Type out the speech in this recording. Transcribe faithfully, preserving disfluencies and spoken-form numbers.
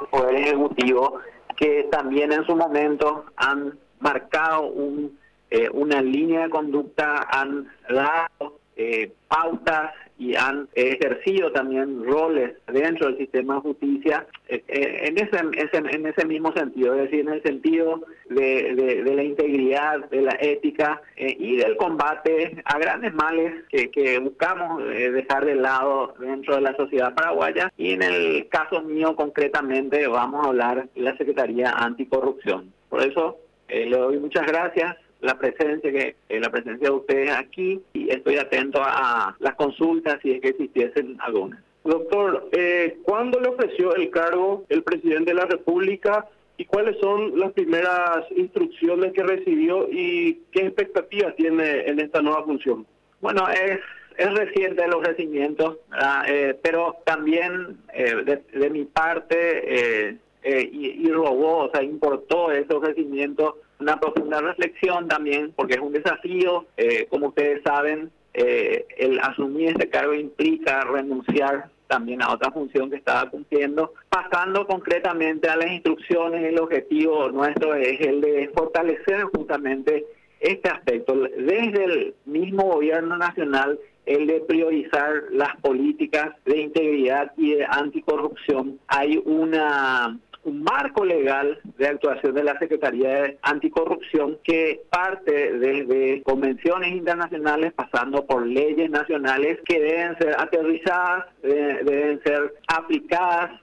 del Poder Ejecutivo, que también en su momento han marcado un, eh, una línea de conducta, han dado eh, pautas y han ejercido también roles dentro del sistema de justicia eh, eh, en ese, ese en ese mismo sentido, es decir, en el sentido de, de, de la integridad, de la ética eh, y del combate a grandes males que, que buscamos eh, dejar de lado dentro de la sociedad paraguaya. Y en el caso mío concretamente vamos a hablar de la Secretaría Anticorrupción. Por eso eh, le doy muchas gracias la presencia que eh, la presencia de ustedes aquí, y estoy atento a las consultas si es que existiesen algunas. Doctor, eh, ¿cuándo le ofreció el cargo el presidente de la República y cuáles son las primeras instrucciones que recibió y qué expectativas tiene en esta nueva función? Bueno, es es reciente el ofrecimiento, eh, pero también eh, de, de mi parte eh, eh, y, y robó, o sea, importó ese ofrecimiento una profunda reflexión también, porque es un desafío, eh, como ustedes saben, eh, el asumir este cargo implica renunciar también a otra función que estaba cumpliendo. Pasando concretamente a las instrucciones, el objetivo nuestro es el de fortalecer justamente este aspecto, desde el mismo gobierno nacional, el de priorizar las políticas de integridad y de anticorrupción. Hay una un marco legal de actuación de la Secretaría de Anticorrupción que parte desde convenciones internacionales pasando por leyes nacionales que deben ser aterrizadas, deben ser aplicadas